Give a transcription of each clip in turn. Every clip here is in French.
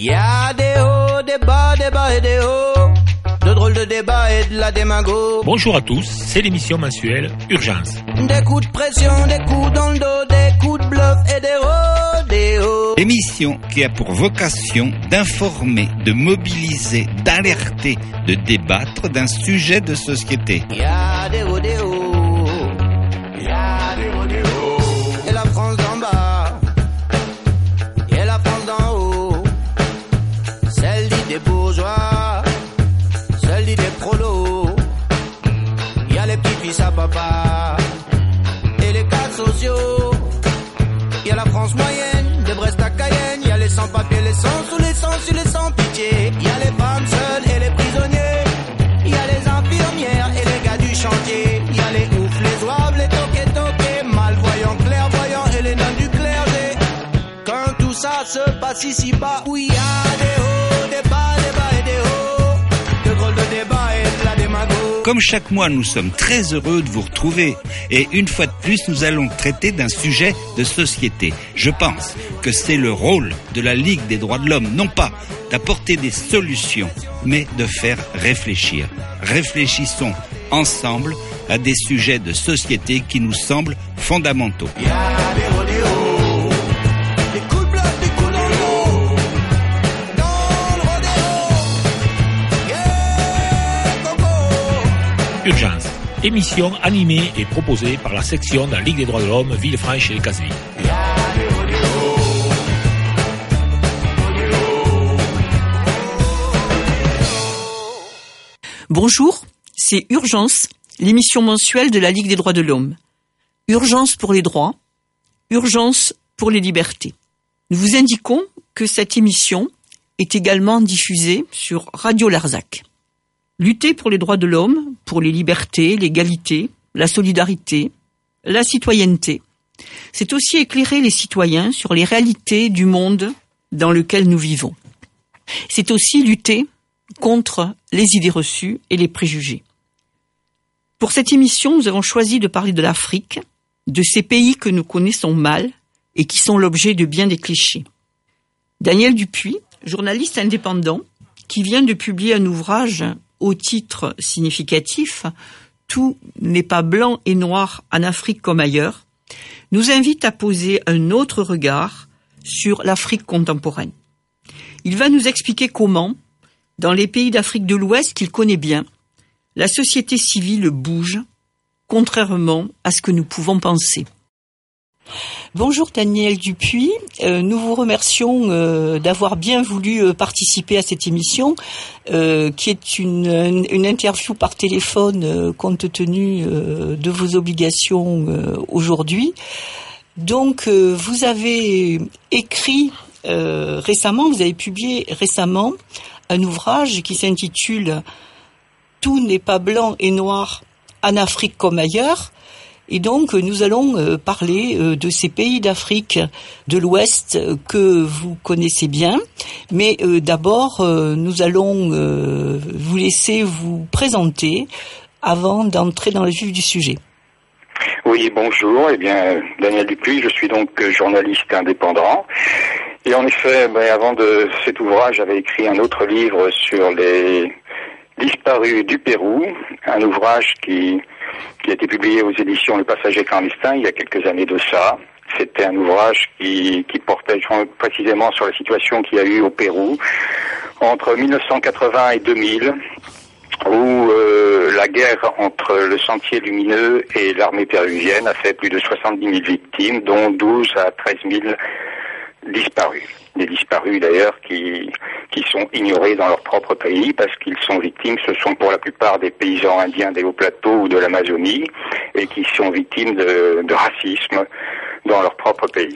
Y a des hauts, des bas et des hauts, de drôles de débats et de la démago. Bonjour à tous, c'est l'émission mensuelle Urgence. Des coups de pression, des coups dans le dos, des coups de bluff et des rodéos. L'émission qui a pour vocation d'informer, de mobiliser, d'alerter, de débattre d'un sujet de société. Y a des rodéos, y a des rodéos. Et la France d'en bas, et la France d'en haut, celle dit des bourgeois, celle dit des prolos. Y a les petits-fils à papa et les cas sociaux. Y a la France moyenne, de Brest à Cayenne. Y a les sans-papiers, les sans-sous, les sans-sur, les sans-pitié. Y a les femmes seules et les prisonniers. Y a les infirmières et les gars du chantier. Y a les oufs, les ouaves, les toqués, malvoyants, clairvoyants et les nains du clergé. Quand tout ça se passe ici-bas, où y a des hauts, des bas et des hauts, de drôles de débats et de la démago. Comme chaque mois, nous sommes très heureux de vous retrouver. Et une fois de plus, nous allons traiter d'un sujet de société. Je pense que c'est le rôle de la Ligue des droits de l'homme, non pas d'apporter des solutions, mais de faire réfléchir. Réfléchissons ensemble à des sujets de société qui nous semblent fondamentaux. Y a des rodéos, des coups de bluff, des coups dans le dos, dans le rodéo. Yeah, coco. Urgence, émission animée et proposée par la section de la Ligue des droits de l'homme Villefranche et Cazeville. Y a des rodéos. Bonjour, c'est Urgence, l'émission mensuelle de la Ligue des droits de l'homme. Urgence pour les droits, urgence pour les libertés. Nous vous indiquons que cette émission est également diffusée sur Radio Larzac. Lutter pour les droits de l'homme, pour les libertés, l'égalité, la solidarité, la citoyenneté, c'est aussi éclairer les citoyens sur les réalités du monde dans lequel nous vivons. C'est aussi lutter contre les idées reçues et les préjugés. Pour cette émission, nous avons choisi de parler de l'Afrique, de ces pays que nous connaissons mal et qui sont l'objet de bien des clichés. Daniel Dupuis, journaliste indépendant, qui vient de publier un ouvrage au titre significatif « Tout n'est pas blanc et noir en Afrique comme ailleurs », nous invite à poser un autre regard sur l'Afrique contemporaine. Il va nous expliquer comment, dans les pays d'Afrique de l'Ouest qu'il connaît bien, la société civile bouge, contrairement à ce que nous pouvons penser. Bonjour Daniel Dupuis, nous vous remercions d'avoir bien voulu participer à cette émission, qui est une interview par téléphone compte tenu de vos obligations aujourd'hui. Donc vous avez écrit récemment, vous avez publié récemment un ouvrage qui s'intitule « Tout n'est pas blanc et noir en Afrique comme ailleurs ». Et donc, nous allons parler de ces pays d'Afrique de l'Ouest que vous connaissez bien. Mais d'abord, nous allons vous laisser vous présenter avant d'entrer dans le vif du sujet. Oui, bonjour. Eh bien, Daniel Dupuis, je suis donc journaliste indépendant. Et en effet, avant de cet ouvrage, j'avais écrit un autre livre sur les disparus du Pérou, un ouvrage qui a été publié aux éditions Le Passager clandestin il y a quelques années de ça. C'était un ouvrage qui portait précisément sur la situation qu'il y a eu au Pérou entre 1980 et 2000, où la guerre entre le Sentier lumineux et l'armée péruvienne a fait plus de 70 000 victimes, dont 12 à 13 000 disparus. Des disparus d'ailleurs qui sont ignorés dans leur propre pays parce qu'ils sont victimes, ce sont pour la plupart des paysans indiens des hauts plateaux ou de l'Amazonie et qui sont victimes de racisme dans leur propre pays.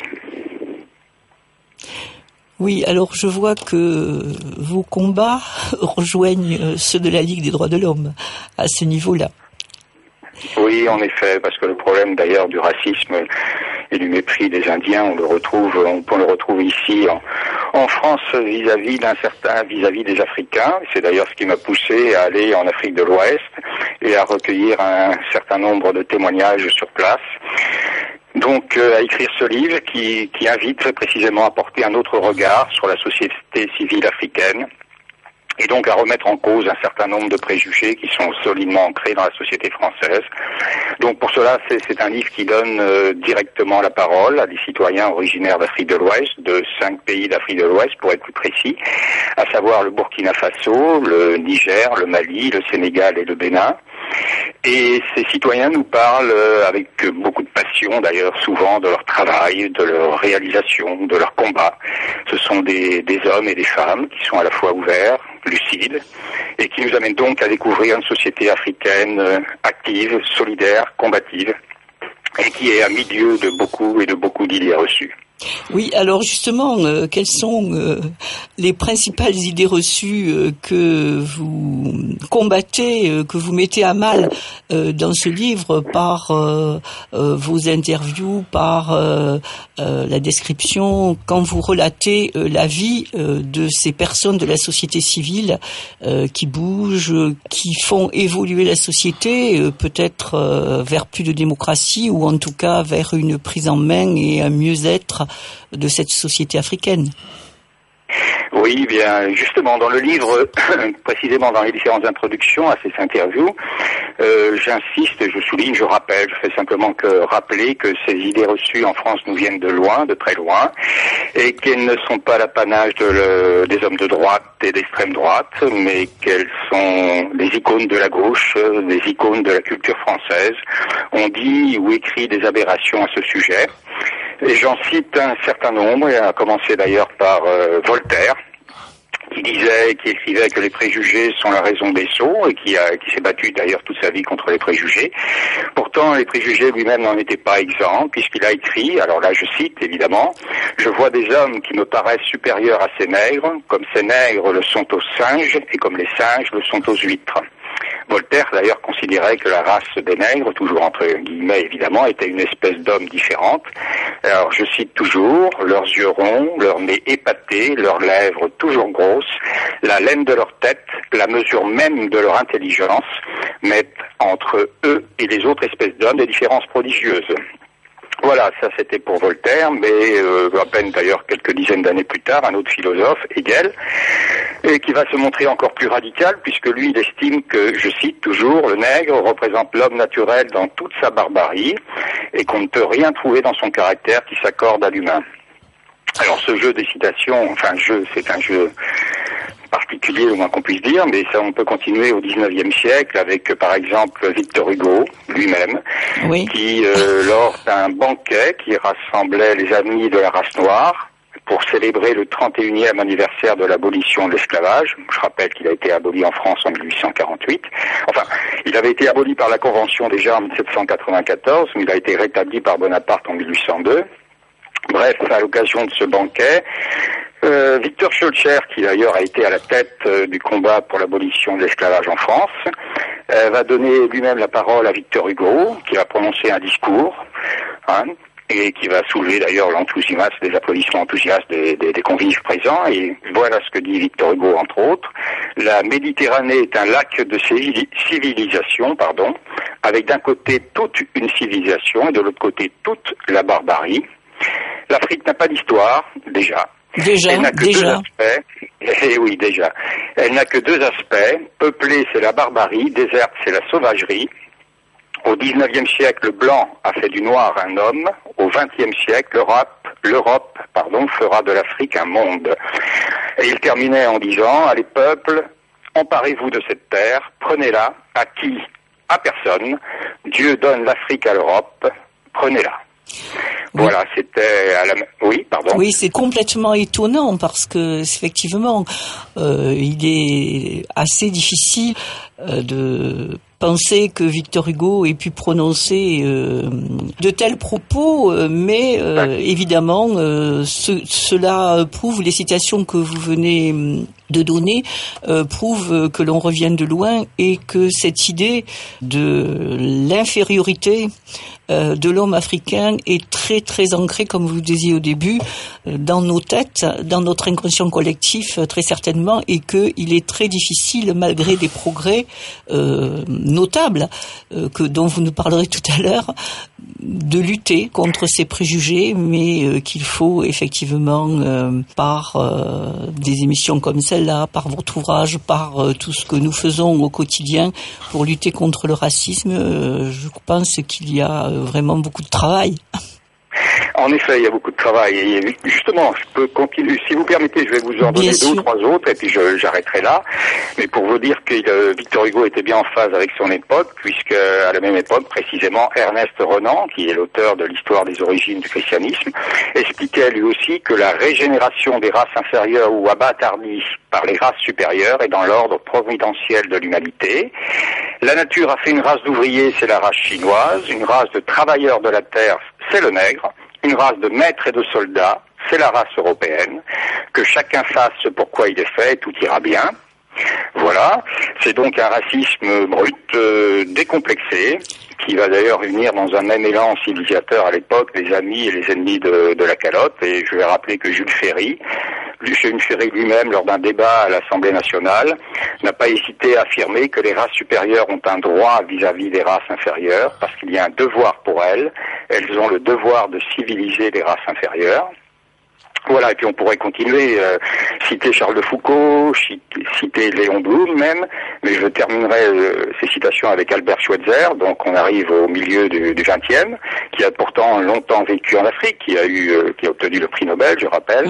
Oui, alors je vois que vos combats rejoignent ceux de la Ligue des droits de l'homme à ce niveau-là. Oui, en effet, parce que le problème d'ailleurs du racisme et du mépris des Indiens, on peut le retrouver ici en France vis-à-vis des Africains. C'est d'ailleurs ce qui m'a poussé à aller en Afrique de l'Ouest et à recueillir un certain nombre de témoignages sur place. donc à écrire ce livre qui invite très précisément à porter un autre regard sur la société civile africaine et donc à remettre en cause un certain nombre de préjugés qui sont solidement ancrés dans la société française. Donc pour cela, c'est un livre qui donne directement la parole à des citoyens originaires d'Afrique de l'Ouest, de 5 pays d'Afrique de l'Ouest pour être plus précis, à savoir le Burkina Faso, le Niger, le Mali, le Sénégal et le Bénin. Et ces citoyens nous parlent avec beaucoup de passion, d'ailleurs souvent, de leur travail, de leur réalisation, de leur combat. Ce sont des hommes et des femmes qui sont à la fois ouverts, lucides, et qui nous amènent donc à découvrir une société africaine active, solidaire, combative, et qui est à milieu de beaucoup d'idées reçues. Oui, alors justement, quelles sont les principales idées reçues que vous combattez, que vous mettez à mal dans ce livre par vos interviews, par la description, quand vous relatez la vie de ces personnes de la société civile qui bougent, qui font évoluer la société, peut-être vers plus de démocratie ou en tout cas vers une prise en main et un mieux-être de cette société africaine. Oui, bien, justement, dans le livre, précisément dans les différentes introductions à ces interviews, j'insiste, je souligne, je rappelle, je fais simplement que rappeler que ces idées reçues en France nous viennent de loin, de très loin, et qu'elles ne sont pas l'apanage des hommes de droite et d'extrême droite, mais qu'elles sont des icônes de la gauche, des icônes de la culture française. On dit ou écrit des aberrations à ce sujet. Et j'en cite un certain nombre, et à commencer d'ailleurs par Voltaire, qui écrivait que les préjugés sont la raison des sots, et qui s'est battu d'ailleurs toute sa vie contre les préjugés. Pourtant, les préjugés lui-même n'en étaient pas exempts, puisqu'il a écrit, alors là je cite évidemment, « Je vois des hommes qui me paraissent supérieurs à ces nègres, comme ces nègres le sont aux singes, et comme les singes le sont aux huîtres. » Voltaire, d'ailleurs, considérait que la race des nègres, toujours entre guillemets évidemment, était une espèce d'homme différente. Alors, je cite toujours, leurs yeux ronds, leurs nez épatés, leurs lèvres toujours grosses, la laine de leur tête, la mesure même de leur intelligence, mettent entre eux et les autres espèces d'hommes des différences prodigieuses. Voilà, ça c'était pour Voltaire, mais à peine d'ailleurs quelques dizaines d'années plus tard, un autre philosophe, Hegel, et qui va se montrer encore plus radical, puisque lui il estime que, je cite toujours, le nègre représente l'homme naturel dans toute sa barbarie, et qu'on ne peut rien trouver dans son caractère qui s'accorde à l'humain. Alors ce jeu des citations, c'est un jeu particulier, au moins qu'on puisse dire, mais ça on peut continuer au XIXe siècle avec par exemple Victor Hugo lui-même, oui, qui lors d'un banquet qui rassemblait les amis de la race noire pour célébrer le 31e anniversaire de l'abolition de l'esclavage. Je rappelle qu'il a été aboli en France en 1848. Enfin, il avait été aboli par la Convention déjà en 1794, mais il a été rétabli par Bonaparte en 1802. Bref, à l'occasion de ce banquet, Victor Schœlcher, qui d'ailleurs a été à la tête du combat pour l'abolition de l'esclavage en France, va donner lui-même la parole à Victor Hugo, qui va prononcer un discours, et qui va soulever d'ailleurs l'enthousiasme, des applaudissements enthousiastes des convives présents. Et voilà ce que dit Victor Hugo, entre autres. La Méditerranée est un lac de civilisation, avec d'un côté toute une civilisation et de l'autre côté toute la barbarie. L'Afrique n'a pas d'histoire, déjà. Elle n'a que deux aspects. Eh oui, déjà. Elle n'a que deux aspects. Peuplée, c'est la barbarie. Déserte, c'est la sauvagerie. Au XIXe siècle, le blanc a fait du noir un homme. Au XXe siècle, l'Europe fera de l'Afrique un monde. Et il terminait en disant, allez peuples, emparez-vous de cette terre, prenez-la, à qui? À personne. Dieu donne l'Afrique à l'Europe, prenez-la. Oui. Voilà, c'était à la... Oui, pardon. Oui, c'est complètement étonnant parce que effectivement, il est assez difficile de penser que Victor Hugo ait pu prononcer de tels propos, mais évidemment, cela prouve, les citations que vous venez de donner prouvent que l'on revient de loin et que cette idée de l'infériorité de l'homme africain est très très ancrée, comme vous le disiez au début, dans nos têtes, dans notre inconscient collectif très certainement, et qu'il est très difficile, malgré des progrès notable dont vous nous parlerez tout à l'heure, de lutter contre ces préjugés, mais qu'il faut effectivement par des émissions comme celle-là, par votre ouvrage, par tout ce que nous faisons au quotidien pour lutter contre le racisme, je pense qu'il y a vraiment beaucoup de travail. En effet, il y a beaucoup de travail. Et justement, je peux continuer. Si vous permettez, je vais vous en donner deux ou trois autres, et puis j'arrêterai là. Mais pour vous dire que Victor Hugo était bien en phase avec son époque, puisque à la même époque, précisément, Ernest Renan, qui est l'auteur de l'histoire des origines du christianisme, expliquait lui aussi que la régénération des races inférieures ou abattardie par les races supérieures est dans l'ordre providentiel de l'humanité. La nature a fait une race d'ouvriers, c'est la race chinoise, une race de travailleurs de la terre, c'est le nègre, une race de maîtres et de soldats, c'est la race européenne, que chacun fasse pourquoi il est fait, tout ira bien. Voilà, c'est donc un racisme brut, décomplexé, qui va d'ailleurs unir dans un même élan civilisateur à l'époque les amis et les ennemis de la calotte. Et je vais rappeler que Jules Ferry lui-même, lors d'un débat à l'Assemblée nationale, n'a pas hésité à affirmer que les races supérieures ont un droit vis-à-vis des races inférieures, parce qu'il y a un devoir pour elles. Elles ont le devoir de civiliser les races inférieures. Voilà, et puis on pourrait continuer, citer Charles de Foucault, citer Léon Blum même, mais je terminerai ces citations avec Albert Schweitzer. Donc on arrive au milieu du XXe, qui a pourtant longtemps vécu en Afrique, qui a obtenu le prix Nobel, je rappelle.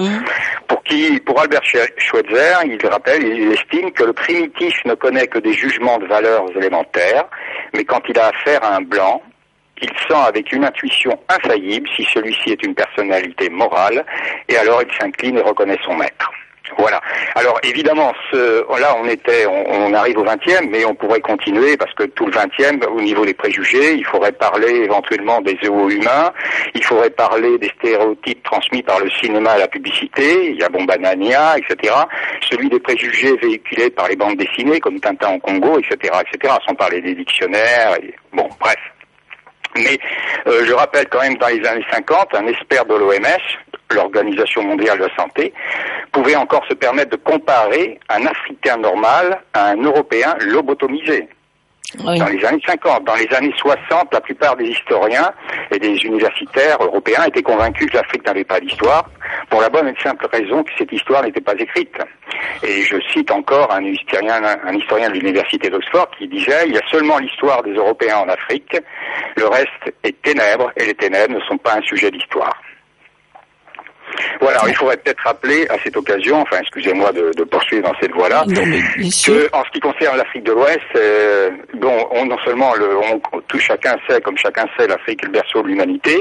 Pour Albert Schweitzer, il estime que le primitif ne connaît que des jugements de valeurs élémentaires, mais quand il a affaire à un blanc, il sent avec une intuition infaillible si celui-ci est une personnalité morale, et alors il s'incline et reconnaît son maître. Voilà. Alors évidemment, là on arrive au XXe, mais on pourrait continuer parce que tout le XXe, au niveau des préjugés, il faudrait parler éventuellement des zéo-humains, il faudrait parler des stéréotypes transmis par le cinéma et la publicité, il y a Bombanania, etc. Celui des préjugés véhiculés par les bandes dessinées comme Tintin au Congo, etc., sans parler des dictionnaires. Bon, bref. Mais je rappelle quand même, dans les années 50, un expert de l'OMS, l'Organisation mondiale de la santé, pouvait encore se permettre de comparer un Africain normal à un Européen lobotomisé. Oui. Dans les années 50. Dans les années 60, la plupart des historiens et des universitaires européens étaient convaincus que l'Afrique n'avait pas d'histoire, pour la bonne et simple raison que cette histoire n'était pas écrite. Et je cite encore un historien de l'université d'Oxford qui disait « Il y a seulement l'histoire des Européens en Afrique, le reste est ténèbres, et les ténèbres ne sont pas un sujet d'histoire ». Voilà, alors il faudrait peut-être rappeler à cette occasion, excusez-moi de poursuivre dans cette voie-là, que en ce qui concerne l'Afrique de l'Ouest, non seulement comme chacun sait, l'Afrique est le berceau de l'humanité,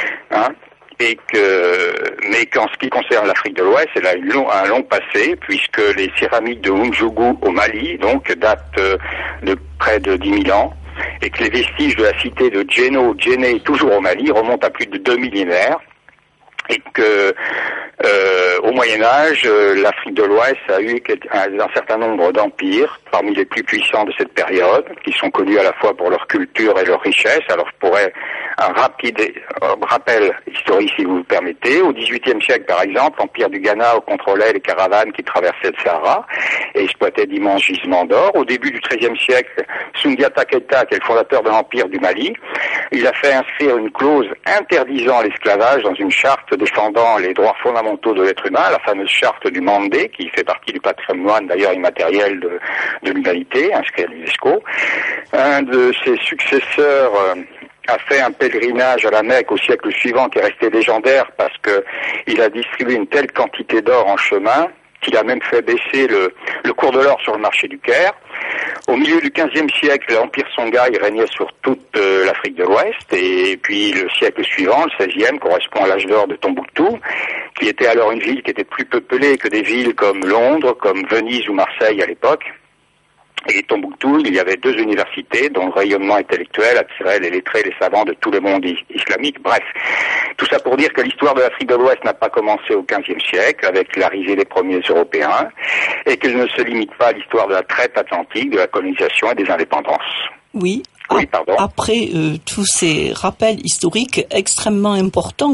mais qu'en ce qui concerne l'Afrique de l'Ouest, elle a un long passé, puisque les céramiques de Oumjougou au Mali, donc, datent de près de 10 000 ans, et que les vestiges de la cité de Djenné, toujours au Mali, remontent à plus de 2 millénaires. Et que au Moyen-Âge, l'Afrique de l'Ouest a eu un certain nombre d'empires, parmi les plus puissants de cette période, qui sont connus à la fois pour leur culture et leur richesse. Alors je pourrais un rapide rappel historique, si vous le permettez. Au XVIIIe siècle, par exemple, l'Empire du Ghana contrôlait les caravanes qui traversaient le Sahara et exploitait d'immenses gisements d'or. Au début du XIIIe siècle, Soundiata Keita, qui est le fondateur de l'Empire du Mali, il a fait inscrire une clause interdisant l'esclavage dans une charte défendant les droits fondamentaux de l'être humain, la fameuse charte du Mandé, qui fait partie du patrimoine d'ailleurs immatériel de l'humanité, inscrit à l'UNESCO. Un de ses successeurs a fait un pèlerinage à la Mecque au siècle suivant qui est resté légendaire parce que il a distribué une telle quantité d'or en chemin qu'il a même fait baisser le cours de l'or sur le marché du Caire. Au milieu du XVe siècle, l'Empire Songhai régnait sur toute l'Afrique de l'Ouest, et puis le siècle suivant, le XVIe, correspond à l'âge d'or de Tombouctou, qui était alors une ville qui était plus peuplée que des villes comme Londres, comme Venise ou Marseille à l'époque. Et Tombouctou, il y avait 2 universités dont le rayonnement intellectuel attirait les lettrés, les savants de tout le monde islamique. Bref, tout ça pour dire que l'histoire de l'Afrique de l'Ouest n'a pas commencé au XVe siècle avec l'arrivée des premiers Européens et qu'elle ne se limite pas à l'histoire de la traite atlantique, de la colonisation et des indépendances. Oui. Oui, pardon. Après tous ces rappels historiques extrêmement importants,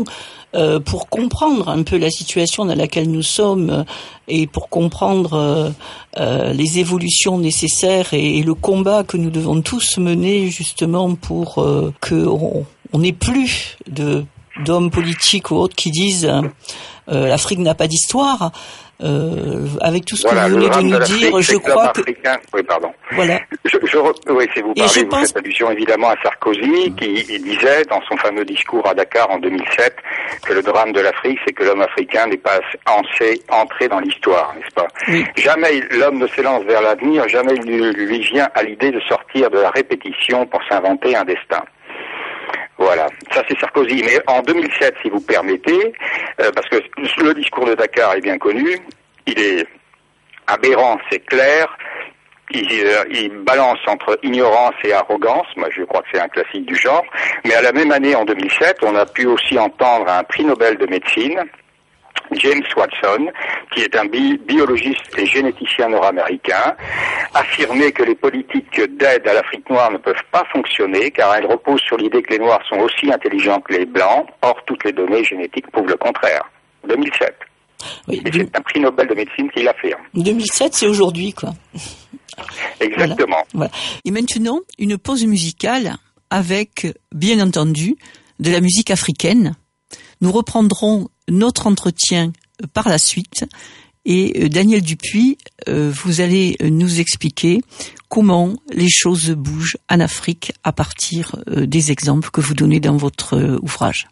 pour comprendre un peu la situation dans laquelle nous sommes et pour comprendre les évolutions nécessaires et le combat que nous devons tous mener justement pour que on n'ait plus d'hommes politiques ou autres qui disent l'Afrique n'a pas d'histoire. Avec tout ce que vous venez de nous dire, je crois que... Oui, pardon. Voilà. Oui, si vous parlez, vous faites allusion évidemment à Sarkozy, qui disait dans son fameux discours à Dakar en 2007 que le drame de l'Afrique, c'est que l'homme africain n'est pas entré dans l'histoire, n'est-ce pas? Oui. Jamais l'homme ne s'élance vers l'avenir, jamais il ne lui vient à l'idée de sortir de la répétition pour s'inventer un destin. Voilà, ça c'est Sarkozy. Mais en 2007, si vous permettez, parce que le discours de Dakar est bien connu, il est aberrant, c'est clair, il balance entre ignorance et arrogance, moi je crois que c'est un classique du genre, mais à la même année, en 2007, on a pu aussi entendre un prix Nobel de médecine, James Watson, qui est un biologiste et généticien nord-américain, affirmer que les politiques d'aide à l'Afrique noire ne peuvent pas fonctionner car elles reposent sur l'idée que les Noirs sont aussi intelligents que les Blancs. Or, toutes les données génétiques prouvent le contraire. 2007. Oui, et c'est un prix Nobel de médecine qui l'affirme. 2007, c'est aujourd'hui, quoi. Exactement. Voilà. Et maintenant, une pause musicale avec, bien entendu, de la musique africaine. Nous reprendrons notre entretien par la suite et Daniel Dupuis, vous allez nous expliquer comment les choses bougent en Afrique à partir des exemples que vous donnez dans votre ouvrage.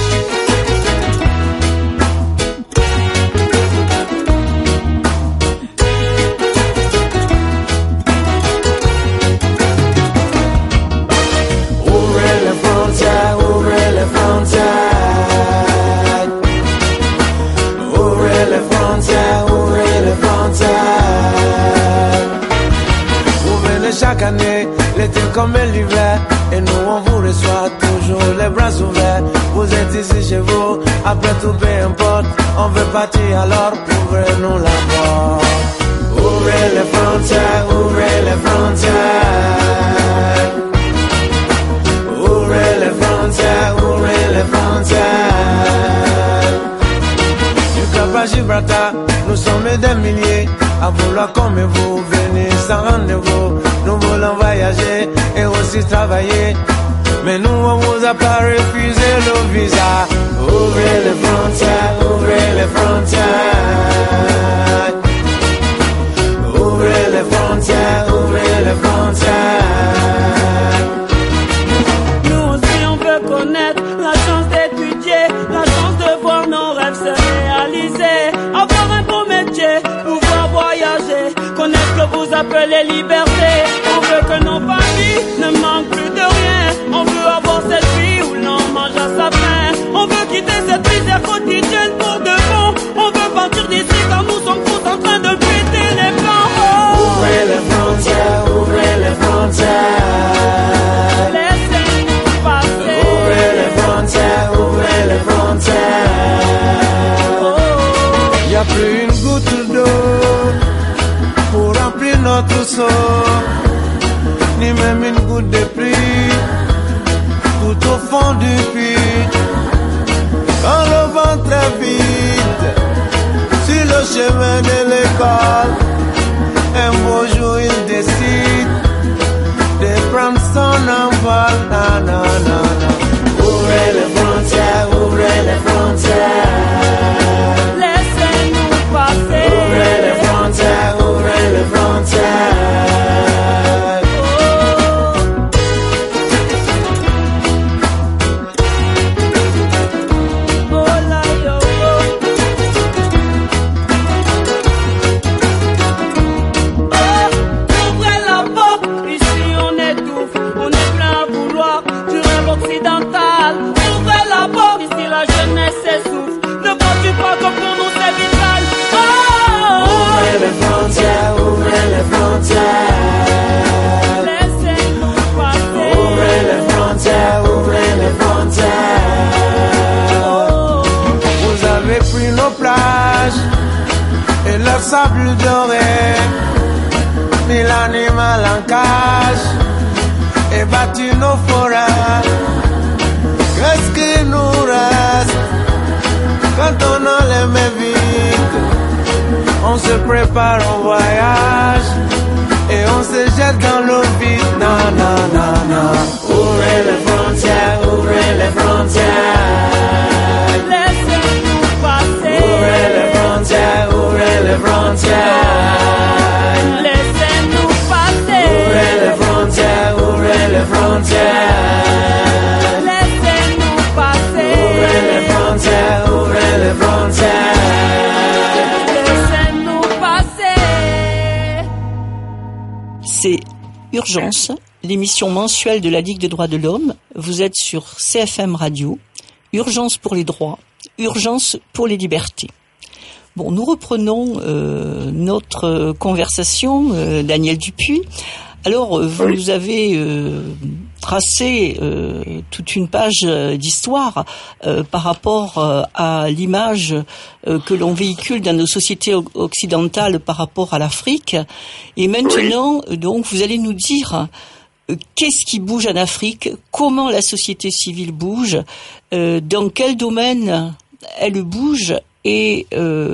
Chaque année, l'été comme l'hiver, et nous on vous reçoit toujours les bras ouverts. Vous êtes ici chez vous, après tout peu importe, on veut partir alors ouvrez-nous la porte. Ouvrez les frontières, ouvrez les frontières. Ouvrez les frontières, ouvrez les frontières. Du Cap à Gibraltar, nous sommes des milliers à vouloir comme vous, venez sans rendez-vous. Nous voulons voyager et aussi travailler, mais nous on vous a pas refusé le visa. Ouvrez les frontières, ouvrez les frontières. Ouvrez les frontières, ouvrez les frontières. Nous aussi on veut connaître la chance d'étudier, la chance de voir nos rêves se réaliser, avoir un beau métier, pouvoir voyager, connaître ce que vous appelez liberté. On veut que nos familles ne manquent plus de rien. On veut avoir cette vie où l'on mange à sa faim. On veut quitter cette misère quotidienne pour de bon. On veut partir d'ici car nous sommes tous en train de péter les plans. Oh. Ouvrez les frontières, ouvrez les frontières. Laissez-nous passer. Ouvrez les frontières, ouvrez les frontières. Oh. Y'a plus une goutte d'eau pour remplir notre seau, ni même une goutte de pluie tout au fond du puits. Quand le vent très vite sur le chemin de l'école, un beau jour il décide de prendre son envol. Na, na, na, na. Ouvrez les frontières, ouvrez les frontières. Laissez-nous passer. Ouvrez les frontières, ouvrez les frontières. Laissez-nous passer. Ouvrez les frontières, ouvrez les frontières. Vous avez pris nos plages et leur sable doré, mis l'animal en cage et battu nos forêts. Qu'est-ce qu'il nous reste Quand on enlève mes vite, on se prépare en voyage et on se jette dans l'eau vide. Non, non, non, non. Ouvrez les frontières, ouvrez les frontières. Laissez-nous passer. Ouvrez les frontières, ouvrez les frontières. Laissez-nous passer. Ouvrez les frontières, ouvrez les frontières. Laissez-nous passer. Ouvrez les frontières, ouvrez les frontières. Laissez-nous passer. C'est Urgence, l'émission mensuelle de la Ligue des droits de l'homme. Vous êtes sur CFM Radio. Urgence pour les droits, urgence pour les libertés. Bon, nous reprenons notre conversation, Daniel Dupuis. Alors, vous avez tracé toute une page d'histoire par rapport à l'image que l'on véhicule dans nos sociétés occidentales par rapport à l'Afrique. Et maintenant, donc, vous allez nous dire qu'est-ce qui bouge en Afrique, comment la société civile bouge, dans quel domaine elle bouge et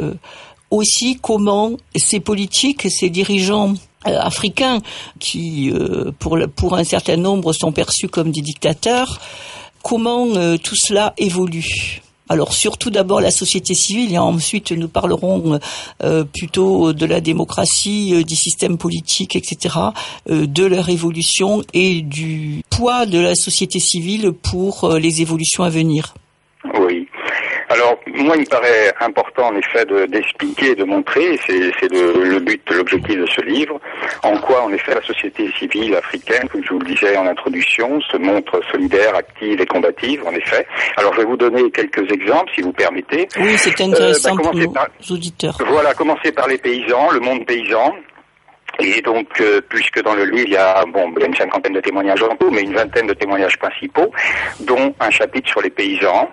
aussi comment ces politiques, ces dirigeants africains qui, pour un certain nombre, sont perçus comme des dictateurs, comment tout cela évolue. Alors surtout d'abord la société civile et ensuite nous parlerons plutôt de la démocratie, des systèmes politiques, etc., de leur évolution et du poids de la société civile pour les évolutions à venir. Oui. Alors, moi, il me paraît important, en effet, d'expliquer, de montrer, c'est le but, l'objectif de ce livre, en quoi, en effet, la société civile africaine, comme je vous le disais en introduction, se montre solidaire, active et combative, en effet. Alors, je vais vous donner quelques exemples, si vous permettez. Oui, c'est intéressant pour nos auditeurs. Voilà, commencer par les paysans, le monde paysan. Et donc, puisque dans le livre, il y a une cinquantaine de témoignages en tout, mais une vingtaine de témoignages principaux, dont un chapitre sur les paysans.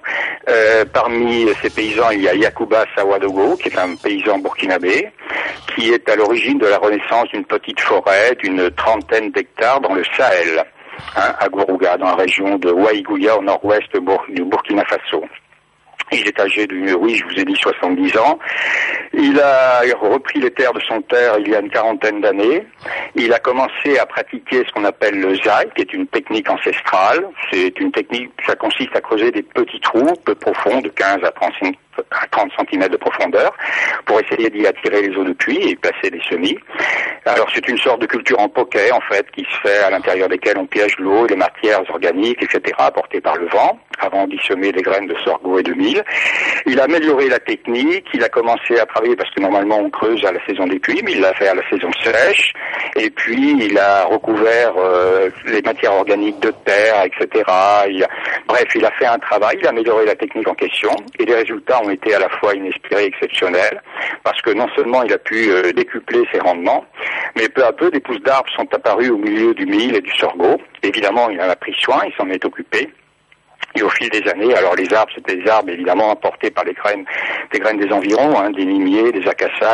Parmi ces paysans, il y a Yacouba Sawadogo, qui est un paysan burkinabé, qui est à l'origine de la renaissance d'une petite forêt d'une 30aine d'hectares dans le Sahel, à Gourouga, dans la région de Waïgouya, au nord-ouest du Burkina Faso. Il est âgé de, je vous ai dit 70 ans. Il a repris les terres de son père il y a une quarantaine d'années. Il a commencé à pratiquer ce qu'on appelle le zaï, qui est une technique ancestrale. C'est une technique, ça consiste à creuser des petits trous peu profonds, de 15 à 30 cm de profondeur, pour essayer d'y attirer les eaux de pluie et placer des semis. Alors c'est une sorte de culture en poquet, en fait, qui se fait à l'intérieur desquelles on piège l'eau et les matières organiques, etc., apportées par le vent, avant d'y semer des graines de sorgho et de mil. Il a amélioré la technique, il a commencé à travailler, parce que normalement on creuse à la saison des pluies, mais il l'a fait à la saison sèche, et puis il a recouvert les matières organiques de terre, etc. Bref, il a fait un travail, il a amélioré la technique en question, et les résultats ont été à la fois inespérés et exceptionnels, parce que non seulement il a pu décupler ses rendements, mais peu à peu des pousses d'arbres sont apparues au milieu du mil et du sorgho. Évidemment, il en a pris soin, il s'en est occupé. Et au fil des années, alors les arbres, c'était des arbres évidemment apportés par des graines des environs, des limiers, des acacias,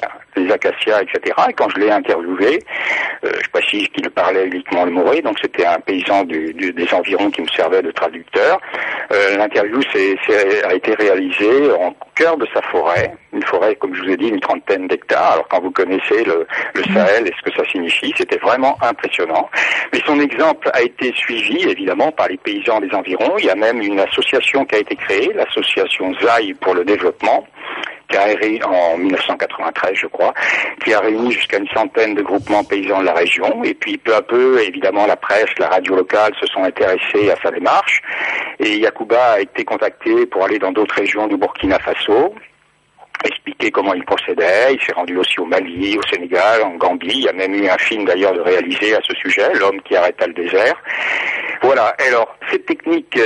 etc. Et quand je l'ai interviewé, je précise qu'il parlait uniquement le moré, donc c'était un paysan des environs qui me servait de traducteur. L'interview a été réalisée en cœur de sa forêt, une forêt, comme je vous ai dit, une 30aine d'hectares. Alors quand vous connaissez le Sahel et ce que ça signifie, c'était vraiment impressionnant. Mais son exemple a été suivi évidemment par les paysans des environs. Il y a même une association qui a été créée, l'association ZAI pour le développement, qui a en 1993, je crois, qui a réuni jusqu'à une centaine de groupements paysans de la région. Et puis peu à peu, évidemment, la presse, la radio locale se sont intéressés à sa démarche. Et Yacouba a été contacté pour aller dans d'autres régions du Burkina Faso, expliquer comment il procédait. Il s'est rendu aussi au Mali, au Sénégal, en Gambie. Il y a même eu un film d'ailleurs de réalisé à ce sujet, L'homme qui arrêta le désert. Voilà. Alors, cette technique,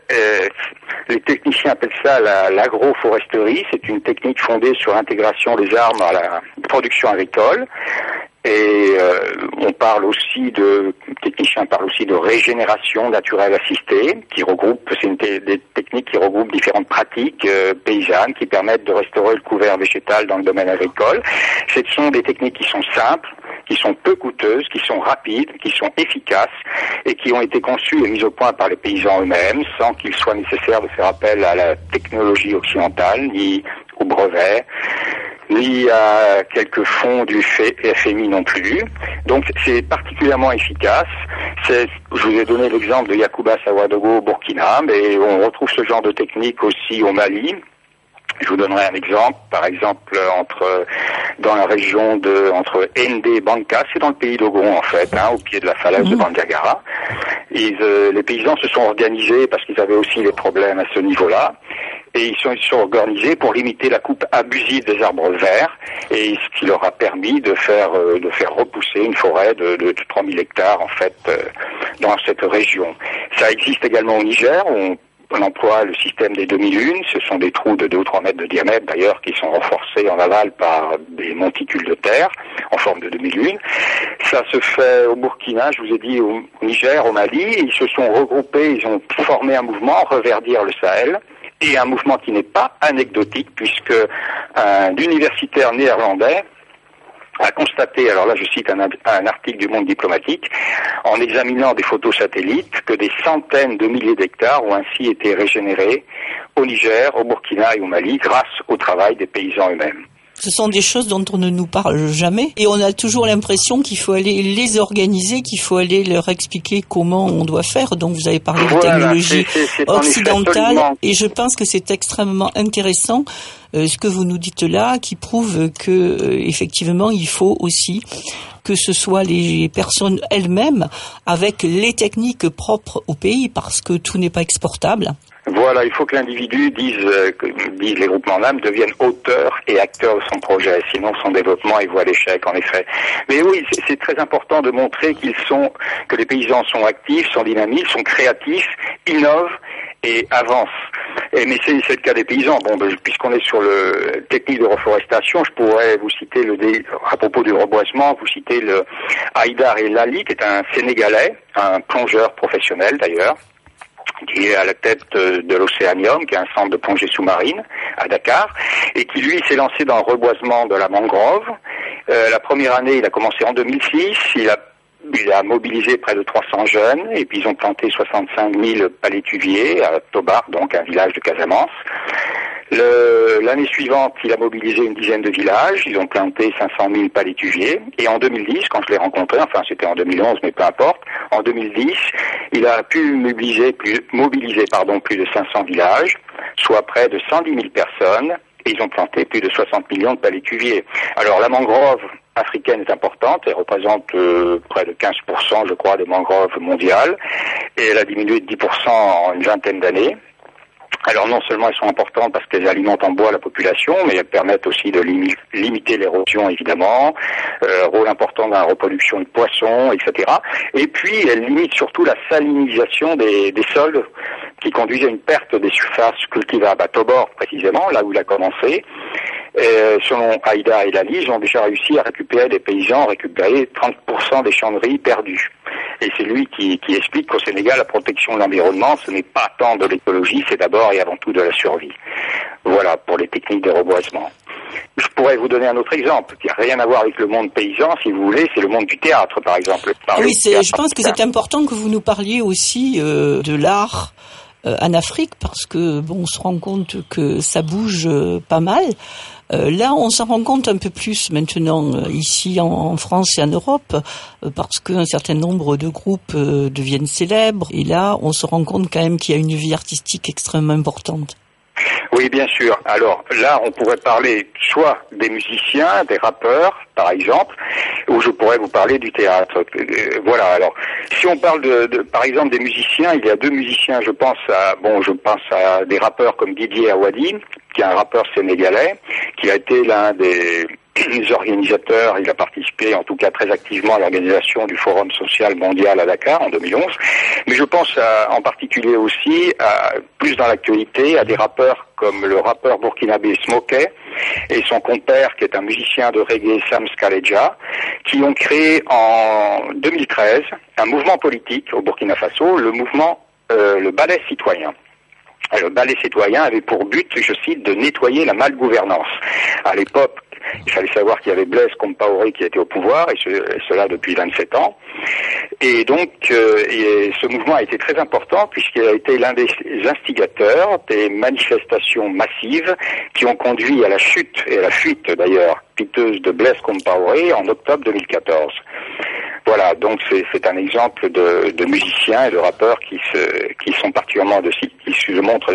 les techniciens appellent ça l'agroforesterie. C'est une technique fondée sur l'intégration des arbres à la production agricole. Et on parle aussi les techniciens parlent aussi de régénération naturelle assistée, qui regroupe, des techniques qui regroupent différentes pratiques paysannes qui permettent de restaurer le couvert végétal dans le domaine agricole. Ce sont des techniques qui sont simples, qui sont peu coûteuses, qui sont rapides, qui sont efficaces et qui ont été conçues et mises au point par les paysans eux-mêmes sans qu'il soit nécessaire de faire appel à la technologie occidentale, ni au brevet, ni à quelques fonds du FMI non plus. Donc c'est particulièrement efficace. Je vous ai donné l'exemple de Yacouba Sawadogo au Burkina, mais on retrouve ce genre de technique aussi au Mali. Je vous donnerai un exemple, par exemple dans la région entre Ende et Banka, c'est dans le pays d'Ogon en fait, au pied de la falaise de Bandiagara. Les paysans se sont organisés parce qu'ils avaient aussi des problèmes à ce niveau-là. Et ils se sont organisés pour limiter la coupe abusive des arbres verts, et ce qui leur a permis de faire repousser une forêt de 3000 hectares en fait dans cette région. Ça existe également au Niger, où on emploie le système des demi-lunes. Ce sont des trous de 2 ou 3 mètres de diamètre d'ailleurs qui sont renforcés en aval par des monticules de terre en forme de demi-lune. Ça se fait au Burkina, je vous ai dit, au Niger, au Mali. Ils se sont regroupés, ils ont formé un mouvement, Reverdir le Sahel. Et un mouvement qui n'est pas anecdotique, puisque un universitaire néerlandais a constaté, alors là je cite un article du Monde diplomatique, en examinant des photos satellites, que des centaines de milliers d'hectares ont ainsi été régénérés au Niger, au Burkina et au Mali grâce au travail des paysans eux-mêmes. Ce sont des choses dont on ne nous parle jamais et on a toujours l'impression qu'il faut aller les organiser, qu'il faut aller leur expliquer comment on doit faire. Donc vous avez parlé de technologie occidentale et je pense que c'est extrêmement intéressant ce que vous nous dites là, qui prouve que effectivement il faut aussi que ce soit les personnes elles-mêmes avec les techniques propres au pays parce que tout n'est pas exportable. Voilà, il faut que l'individu disent les groupements d'âme, deviennent auteurs et acteurs de son projet. Sinon, son développement est voué à l'échec, en effet. Mais oui, c'est très important de montrer que les paysans sont actifs, sont dynamiques, sont créatifs, innovent et avancent. Mais c'est le cas des paysans. Bon, puisqu'on est sur le technique de reforestation, je pourrais vous citer à propos du reboisement, vous citer le Haïdar El Ali, qui est un Sénégalais, un plongeur professionnel d'ailleurs, qui est à la tête de l'Océanium, qui est un centre de plongée sous-marine à Dakar, et qui lui s'est lancé dans le reboisement de la mangrove. La première année, il a commencé en 2006, il a mobilisé près de 300 jeunes, et puis ils ont planté 65 000 palétuviers à Tobar, donc un village de Casamance. L'année suivante, il a mobilisé une dizaine de villages, ils ont planté 500 000 palétuviers, et en 2010, quand je l'ai rencontré, enfin c'était en 2011, mais peu importe, en 2010, il a pu mobiliser plus de 500 villages, soit près de 110 000 personnes, et ils ont planté plus de 60 millions de palétuviers. Alors la mangrove africaine est importante, elle représente près de 15%, je crois, des mangroves mondiales, et elle a diminué de 10% en une vingtaine d'années. Alors non seulement elles sont importantes parce qu'elles alimentent en bois la population, mais elles permettent aussi de limiter l'érosion évidemment, rôle important dans la reproduction de poissons, etc. Et puis elles limitent surtout la salinisation des sols qui conduisent à une perte des surfaces cultivables. À Tobor précisément, là où il a commencé, selon Haïdar El Ali, ils ont déjà réussi à récupérer 30% des champs de riz perdus. Et c'est lui qui explique qu'au Sénégal, la protection de l'environnement, ce n'est pas tant de l'écologie, c'est d'abord et avant tout de la survie. Voilà, pour les techniques de reboisement. Je pourrais vous donner un autre exemple, qui n'a rien à voir avec le monde paysan, si vous voulez, c'est le monde du théâtre, par exemple. Oui, je pense que c'est important que vous nous parliez aussi de l'art en Afrique, parce que on se rend compte que ça bouge pas mal. Là, on s'en rend compte un peu plus maintenant ici en France et en Europe, parce qu'un certain nombre de groupes deviennent célèbres. Et là, on se rend compte quand même qu'il y a une vie artistique extrêmement importante. Oui, bien sûr. Alors là, on pourrait parler soit des musiciens, des rappeurs, par exemple, ou je pourrais vous parler du théâtre. Voilà. Alors, si on parle par exemple, des musiciens, il y a 2 musiciens. Je pense à des rappeurs comme Didier Awadi, qui est un rappeur sénégalais, qui a été l'un des organisateurs. Il a participé, en tout cas très activement, à l'organisation du Forum social mondial à Dakar en 2011. Mais je pense en particulier aussi, plus dans l'actualité, à des rappeurs comme le rappeur burkinabé Smokey et son compère, qui est un musicien de reggae, Sam Skaleja, qui ont créé en 2013 un mouvement politique au Burkina Faso, le Ballet citoyen. Le ballet citoyen avait pour but, je cite, de nettoyer la malgouvernance. À l'époque, Il fallait savoir qu'il y avait Blaise Compaoré qui était au pouvoir, et cela depuis 27 ans. Et donc, ce mouvement a été très important puisqu'il a été l'un des instigateurs des manifestations massives qui ont conduit à la chute et à la fuite d'ailleurs piteuse de Blaise Compaoré en octobre 2014. Voilà, donc c'est un exemple de musiciens et de rappeurs qui sont particulièrement qui se montrent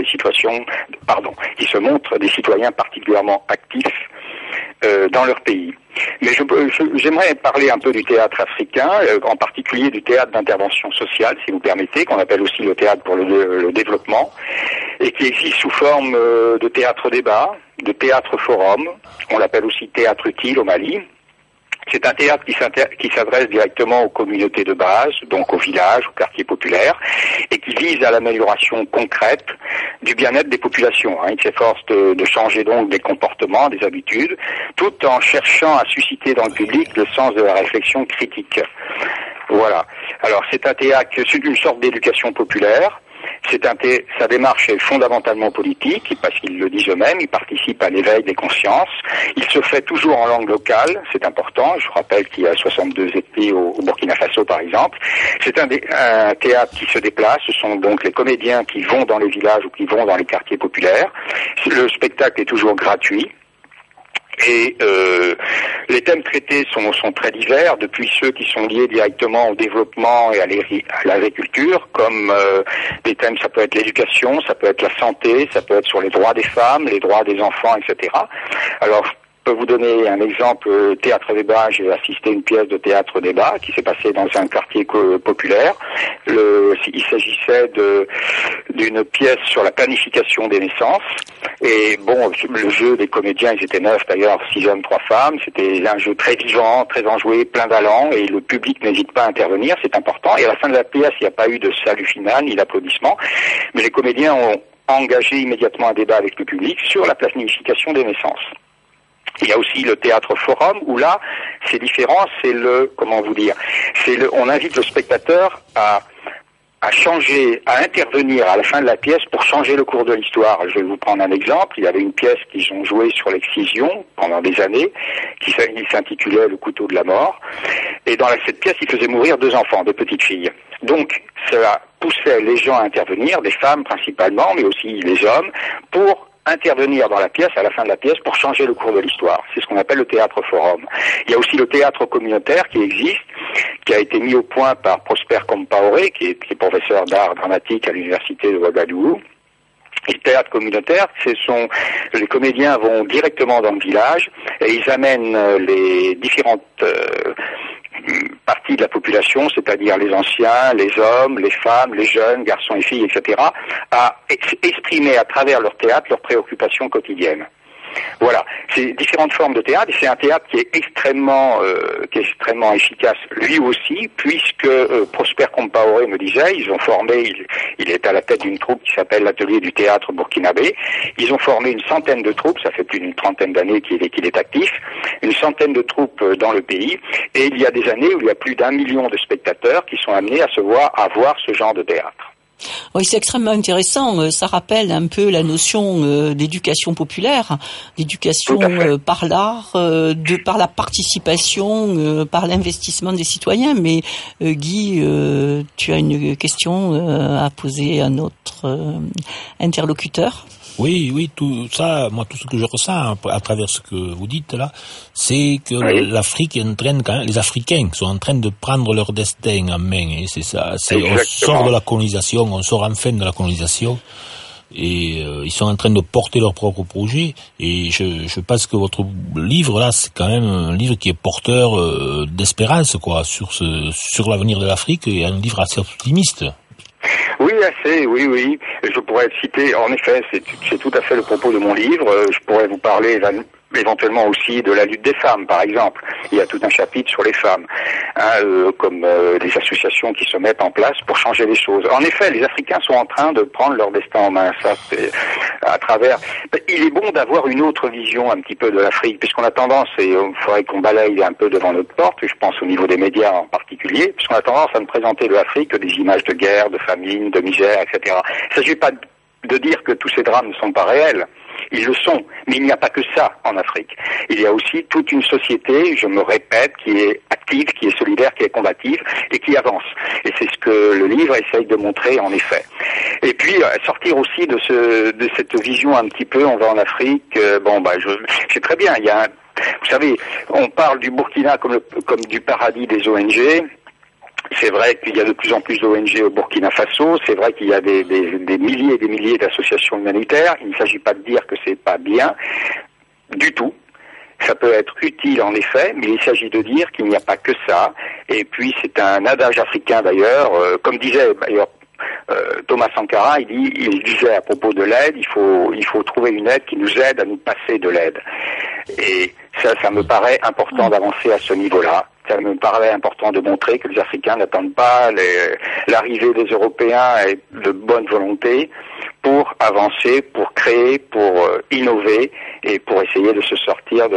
des citoyens particulièrement actifs dans leur pays. Mais j'aimerais parler un peu du théâtre africain, en particulier du théâtre d'intervention sociale, si vous permettez, qu'on appelle aussi le théâtre pour le développement, et qui existe sous forme de théâtre débat, de théâtre forum, on l'appelle aussi théâtre utile au Mali. C'est un théâtre qui s'adresse directement aux communautés de base, donc aux villages, aux quartiers populaires, et qui vise à l'amélioration concrète du bien-être des populations. Il s'efforce de changer donc des comportements, des habitudes, tout en cherchant à susciter dans le public le sens de la réflexion critique. Voilà. Alors c'est un théâtre, c'est une sorte d'éducation populaire. Sa démarche est fondamentalement politique, parce qu'ils le disent eux-mêmes, ils participent à l'éveil des consciences. Il se fait toujours en langue locale, c'est important. Je rappelle qu'il y a 62 ethnies au Burkina Faso, par exemple. C'est un théâtre qui se déplace. Ce sont donc les comédiens qui vont dans les villages ou qui vont dans les quartiers populaires. Le spectacle est toujours gratuit. Et les thèmes traités sont très divers, depuis ceux qui sont liés directement au développement et à l'agriculture, comme des thèmes, ça peut être l'éducation, ça peut être la santé, ça peut être sur les droits des femmes, les droits des enfants, etc. Alors, je peux vous donner un exemple, théâtre débat. J'ai assisté à une pièce de théâtre débat qui s'est passée dans un quartier populaire. Il s'agissait d'une pièce sur la planification des naissances. Et bon, le jeu des comédiens, ils étaient 9 d'ailleurs, 6 hommes, 3 femmes. C'était un jeu très vivant, très enjoué, plein d'allant, et le public n'hésite pas à intervenir, c'est important. Et à la fin de la pièce, il n'y a pas eu de salut final, ni d'applaudissements. Mais les comédiens ont engagé immédiatement un débat avec le public sur la planification des naissances. Il y a aussi le théâtre forum où là, c'est différent, on invite le spectateur à intervenir à la fin de la pièce pour changer le cours de l'histoire. Je vais vous prendre un exemple. Il y avait une pièce qu'ils ont jouée sur l'excision pendant des années, qui s'intitulait Le couteau de la mort. Et dans cette pièce, il faisait mourir 2 enfants, 2 petites filles. Donc, cela poussait les gens à intervenir, des femmes principalement, mais aussi les hommes, pour intervenir dans la pièce, à la fin de la pièce, pour changer le cours de l'histoire. C'est ce qu'on appelle le théâtre forum. Il y a aussi le théâtre communautaire qui existe, qui a été mis au point par Prosper Compaoré, qui est professeur d'art dramatique à l'université de Ouagadougou. Et le théâtre communautaire, les comédiens vont directement dans le village et ils amènent les différentes partie de la population, c'est-à-dire les anciens, les hommes, les femmes, les jeunes, garçons et filles, etc., à exprimer à travers leur théâtre leurs préoccupations quotidiennes. Voilà, c'est différentes formes de théâtre, et c'est un théâtre qui est extrêmement efficace lui aussi, puisque Prosper Compaoré me disait, ils ont formé, il est à la tête d'une troupe qui s'appelle l'Atelier du théâtre burkinabé, ils ont formé une centaine de troupes, ça fait plus d'une trentaine d'années qu'il est actif, une centaine de troupes dans le pays, et il y a des années où il y a plus d'1 million de spectateurs qui sont amenés à voir ce genre de théâtre. Oui, c'est extrêmement intéressant. Ça rappelle un peu la notion d'éducation populaire, d'éducation par l'art, par la participation, par l'investissement des citoyens. Mais Guy, tu as une question à poser à notre interlocuteur. Oui, tout ça, moi, tout ce que je ressens à travers ce que vous dites là, c'est que l'Afrique est en train, les Africains sont en train de prendre leur destin en main, et c'est ça. On sort de la colonisation, on sort enfin de la colonisation, et ils sont en train de porter leur propre projet, et je pense que votre livre là, c'est quand même un livre qui est porteur d'espérance, quoi, sur l'avenir de l'Afrique, et un livre assez optimiste. Oui, assez, oui. Je pourrais citer, en effet, c'est tout à fait le propos de mon livre. Je pourrais vous parler éventuellement aussi de la lutte des femmes, par exemple. Il y a tout un chapitre sur les femmes, comme des associations qui se mettent en place pour changer les choses. En effet, les Africains sont en train de prendre leur destin en main. Ça, c'est à travers. Il est bon d'avoir une autre vision un petit peu de l'Afrique, puisqu'on a tendance, et il faudrait qu'on balaye un peu devant notre porte, je pense au niveau des médias en particulier, puisqu'on a tendance à ne présenter de l'Afrique que des images de guerre, de famine, de misère, etc. Il ne s'agit pas de dire que tous ces drames ne sont pas réels. Ils le sont, mais il n'y a pas que ça en Afrique. Il y a aussi toute une société, je me répète, qui est active, qui est solidaire, qui est combative et qui avance. Et c'est ce que le livre essaye de montrer en effet. Et puis sortir aussi de cette vision un petit peu, on va en Afrique, c'est très bien. Vous savez, on parle du Burkina comme du paradis des ONG. C'est vrai qu'il y a de plus en plus d'ONG au Burkina Faso. C'est vrai qu'il y a des milliers et des milliers d'associations humanitaires. Il ne s'agit pas de dire que c'est pas bien du tout. Ça peut être utile en effet, mais il s'agit de dire qu'il n'y a pas que ça. Et puis c'est un adage africain d'ailleurs, comme disait d'ailleurs Thomas Sankara, il disait à propos de l'aide, il faut trouver une aide qui nous aide à nous passer de l'aide. Et ça me paraît important d'avancer à ce niveau-là. Ça me paraît important de montrer que les Africains n'attendent pas l'arrivée des Européens et de bonne volonté pour avancer, pour créer, pour innover et pour essayer de se sortir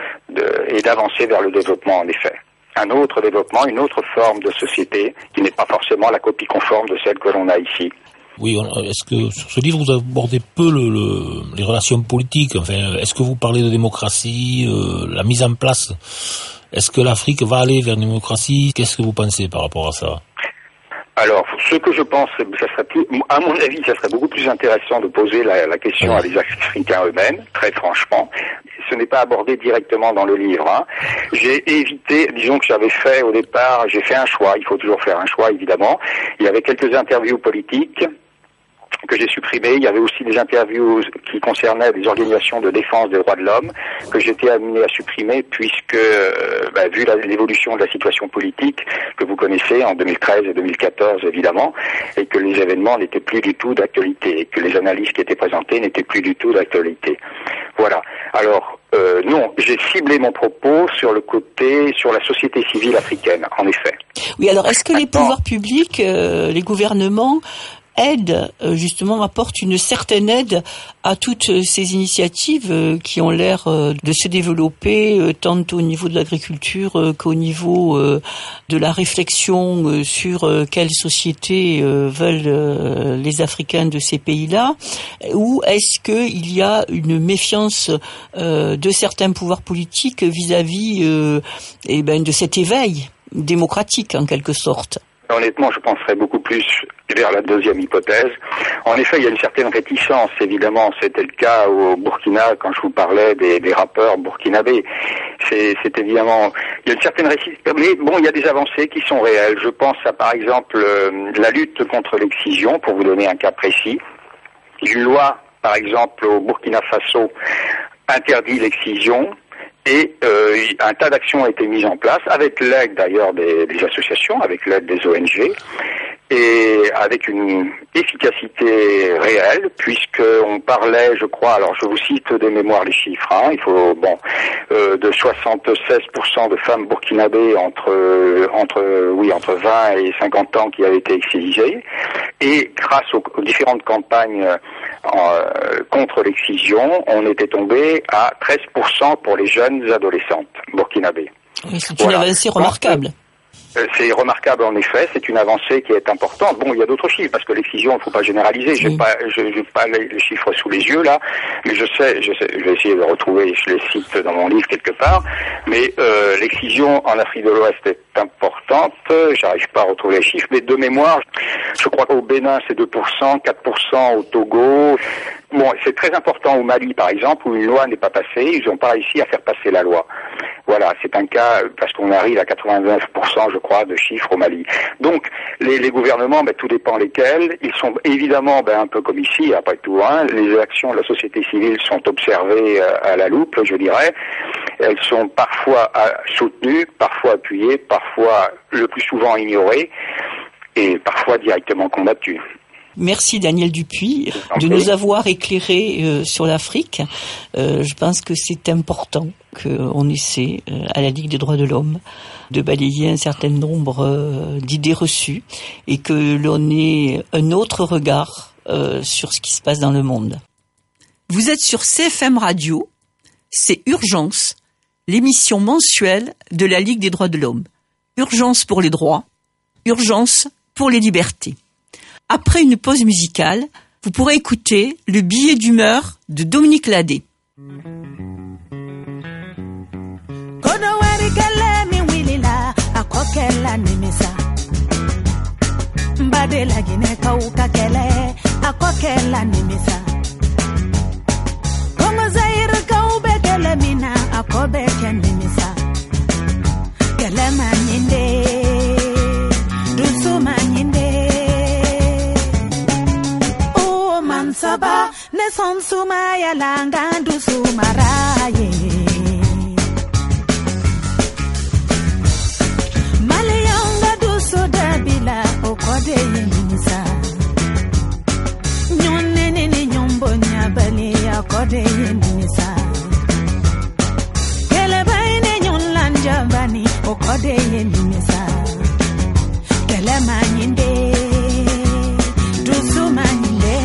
et d'avancer vers le développement en effet. Un autre développement, une autre forme de société qui n'est pas forcément la copie conforme de celle que l'on a ici. Oui, est-ce que sur ce livre vous abordez peu les relations politiques? Enfin, est-ce que vous parlez de démocratie, la mise en place? Est-ce que l'Afrique va aller vers une démocratie? Qu'est-ce que vous pensez par rapport à ça? Alors, ce que je pense, à mon avis, ça serait beaucoup plus intéressant de poser la question à les Africains eux-mêmes, très franchement. Ce n'est pas abordé directement dans le livre. Hein. J'ai évité, disons que j'ai fait un choix, il faut toujours faire un choix évidemment. Il y avait quelques interviews politiques que j'ai supprimées. Il y avait aussi des interviews qui concernaient des organisations de défense des droits de l'homme que j'étais amené à supprimer puisque, vu l'évolution de la situation politique que vous connaissez en 2013 et 2014 évidemment, et que les événements n'étaient plus du tout d'actualité, et que les analyses qui étaient présentées n'étaient plus du tout d'actualité. Voilà. Alors, non, j'ai ciblé mon propos sur la société civile africaine, en effet. Oui, alors est-ce que les pouvoirs publics, les gouvernements apportent une certaine aide à toutes ces initiatives qui ont l'air de se développer tant au niveau de l'agriculture qu'au niveau de la réflexion sur quelle société veulent les Africains de ces pays-là, ou est-ce qu'il y a une méfiance de certains pouvoirs politiques vis-à-vis de cet éveil démocratique en quelque sorte? Honnêtement, je penserais beaucoup plus vers la deuxième hypothèse. En effet, il y a une certaine réticence, évidemment. C'était le cas au Burkina quand je vous parlais des rappeurs burkinabés. C'est évidemment, il y a une certaine réticence, mais bon, il y a des avancées qui sont réelles. Je pense à, par exemple, la lutte contre l'excision, pour vous donner un cas précis. Une loi, par exemple, au Burkina Faso, interdit l'excision. Et un tas d'actions ont été mises en place, avec l'aide d'ailleurs des associations, avec l'aide des ONG, et avec une efficacité réelle, puisqu'on parlait, je crois, alors je vous cite des mémoires les chiffres, hein, il faut, de 76% de femmes burkinabées entre 20 et 50 ans qui avaient été excisées, et grâce aux différentes campagnes contre l'excision, on était tombé à 13% pour les jeunes adolescentes burkinabés. Oui, c'est une avancée remarquable. C'est remarquable en effet, c'est une avancée qui est importante. Bon, il y a d'autres chiffres, parce que l'excision, il ne faut pas généraliser. J'ai pas les chiffres sous les yeux là, mais je sais, je vais essayer de retrouver, je les cite dans mon livre quelque part. Mais l'excision en Afrique de l'Ouest est importante. J'arrive pas à retrouver les chiffres, mais de mémoire, je crois qu'au Bénin c'est 2%, 4% au Togo. Bon, c'est très important au Mali, par exemple, où une loi n'est pas passée. Ils n'ont pas réussi à faire passer la loi. Voilà, c'est un cas, parce qu'on arrive à 89%, je crois, de chiffres au Mali. Donc, les gouvernements, tout dépend lesquels. Ils sont évidemment, un peu comme ici, après tout, hein, les actions de la société civile sont observées à la loupe, je dirais. Elles sont parfois soutenues, parfois appuyées, parfois, le plus souvent, ignorées, et parfois directement combattues. Merci Daniel Dupuis de nous avoir éclairé sur l'Afrique. Je pense que c'est important qu'on essaie à la Ligue des droits de l'homme de balayer un certain nombre d'idées reçues et que l'on ait un autre regard sur ce qui se passe dans le monde. Vous êtes sur CFM Radio, c'est Urgence, l'émission mensuelle de la Ligue des droits de l'homme. Urgence pour les droits, urgence pour les libertés. Après une pause musicale, vous pourrez écouter le billet d'humeur de Dominique Ladé. Saba ne son suma ya langandu sumaraye Malayanga du sodabila okode yinisa Nyonne ni nyombo nyabali akode yinisa Kele baine nyonlanja bani okode yinisa Kele manyinde du sumanyinde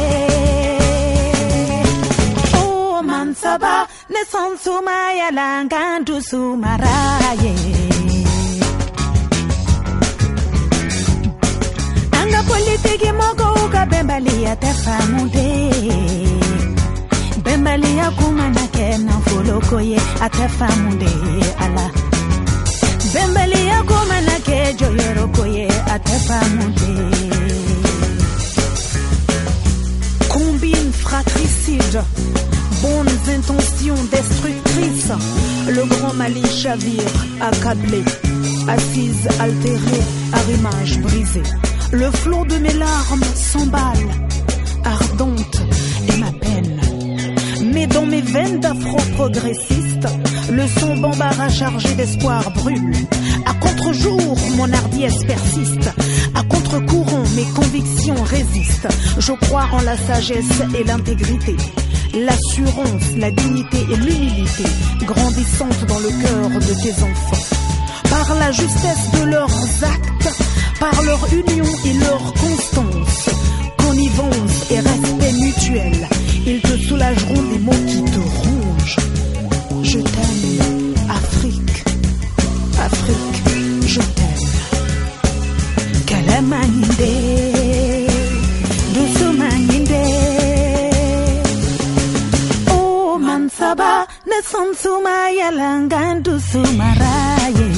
Saba ne son suma ya langandu sumaraye Anga politiki moko uka bembali ya tefamude Bembali ya kumana kena foloko ye atefamude ala Bembali ya kumana ke joyeroko ye atefamude Combine fratricide Bonnes intentions destructrices, le grand Mali chavire, accablé, assise altérée, arrimage brisé. Le flot de mes larmes s'emballe, ardente est ma peine. Mais dans mes veines d'afro-progressiste, le son bambara chargé d'espoir brûle. À contre-jour, mon hardiesse persiste. À contre-courant, mes convictions résistent. Je crois en la sagesse et l'intégrité. L'assurance, la dignité et l'humilité grandissantes dans le cœur de tes enfants. Par la justesse de leurs actes, par leur union et leur constance, connivence et respect mutuel, ils te soulageront des maux qui te rongent. Je t'aime, Afrique, Afrique, je t'aime. Kalamande, Dousoumande. Saba ne son suma ya langandu sumaraye